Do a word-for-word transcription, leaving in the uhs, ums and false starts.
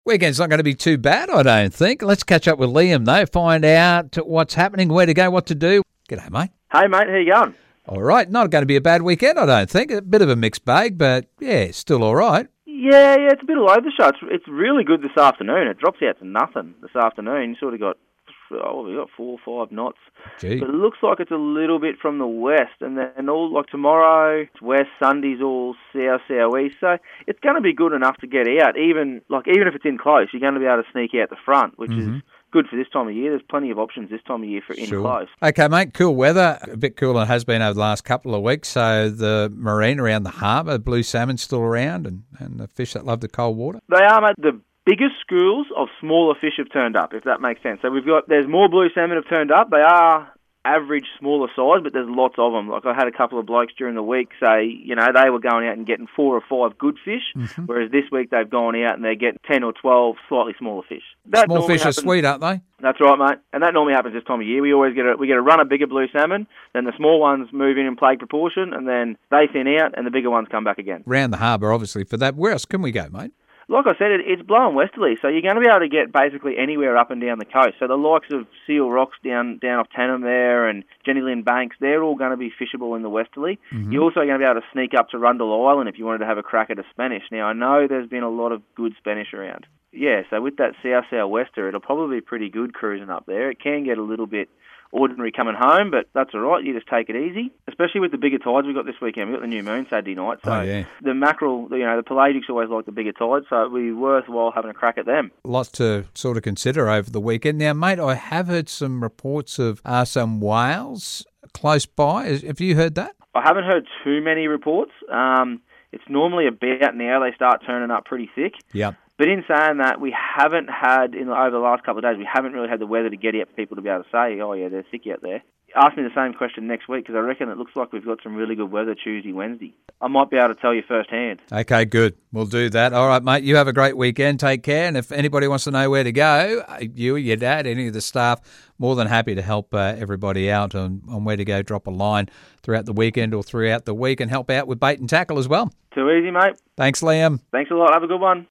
Weekend's not going to be too bad, I don't think. Let's catch up with Liam, though, find out what's happening, where to go, what to do. G'day, mate. Hey, mate, how you going? All right, not going to be a bad weekend, I don't think. A bit of a mixed bag, but, yeah, still all right. Yeah, yeah, it's a bit all over the show. It's, it's really good this afternoon. It drops out to nothing this afternoon. You sort of got, oh, we got four or five knots. Gee. But it looks like it's a little bit from the west, and then all like tomorrow, it's west, Sunday's all south, southeast. So it's going to be good enough to get out. Even like even if it's in close, you're going to be able to sneak out the front, which Mm-hmm. is good for this time of year. There's plenty of options this time of year for in Sure. close. Okay, mate, cool weather. A bit cooler than it has been over the last couple of weeks. So the marine around the harbour, blue salmon still around, and, and the fish that love the cold water. They are, mate. The biggest schools of smaller fish have turned up, if that makes sense. So we've got, there's more blue salmon have turned up. They are average smaller size, but there's lots of them. Like I had a couple of blokes during the week say, you know, they were going out and getting four or five good fish, Mm-hmm. whereas this week they've gone out and they're getting ten or twelve slightly smaller fish. That Small normally fish happens- are sweet, aren't they? That's right, mate. And that normally happens this time of year. We always get a we get a run of bigger blue salmon, then the small ones move in in plague proportion, and then they thin out, and the bigger ones come back again. Round the harbour, obviously, for that. Where else can we go, mate? Like I said, it, it's blowing westerly, so you're going to be able to get basically anywhere up and down the coast. So the likes of Seal Rocks down down off Tannum there and Jenny Lynn Banks, they're all going to be fishable in the westerly. Mm-hmm. You're also going to be able to sneak up to Rundle Island if you wanted to have a crack at a Spanish. Now, I know there's been a lot of good Spanish around. Yeah, so with that south-southwester, it'll probably be pretty good cruising up there. It can get a little bit ordinary coming home, but that's all right. You just take it easy, especially with the bigger tides we've got this weekend. We've got the new moon Saturday night, so Oh, yeah. the mackerel, you know, the pelagics always like the bigger tides, so it'd be worthwhile having a crack at them. Lots to sort of consider over the weekend. Now, mate, I have heard some reports of uh, some whales close by. Is- Have you heard that? I haven't heard too many reports. Um, it's normally about now they start turning up pretty thick. Yep. But in saying that, we haven't had, in over the last couple of days, we haven't really had the weather to get out for people to be able to say, oh yeah, they're thick out there. Ask me the same question next week, because I reckon it looks like we've got some really good weather Tuesday, Wednesday. I might be able to tell you firsthand. Okay, good. We'll do that. All right, mate, you have a great weekend. Take care. And if anybody wants to know where to go, you or your dad, any of the staff, more than happy to help uh, everybody out on, on where to go. Drop a line throughout the weekend or throughout the week and help out with bait and tackle as well. Too easy, mate. Thanks, Liam. Thanks a lot. Have a good one.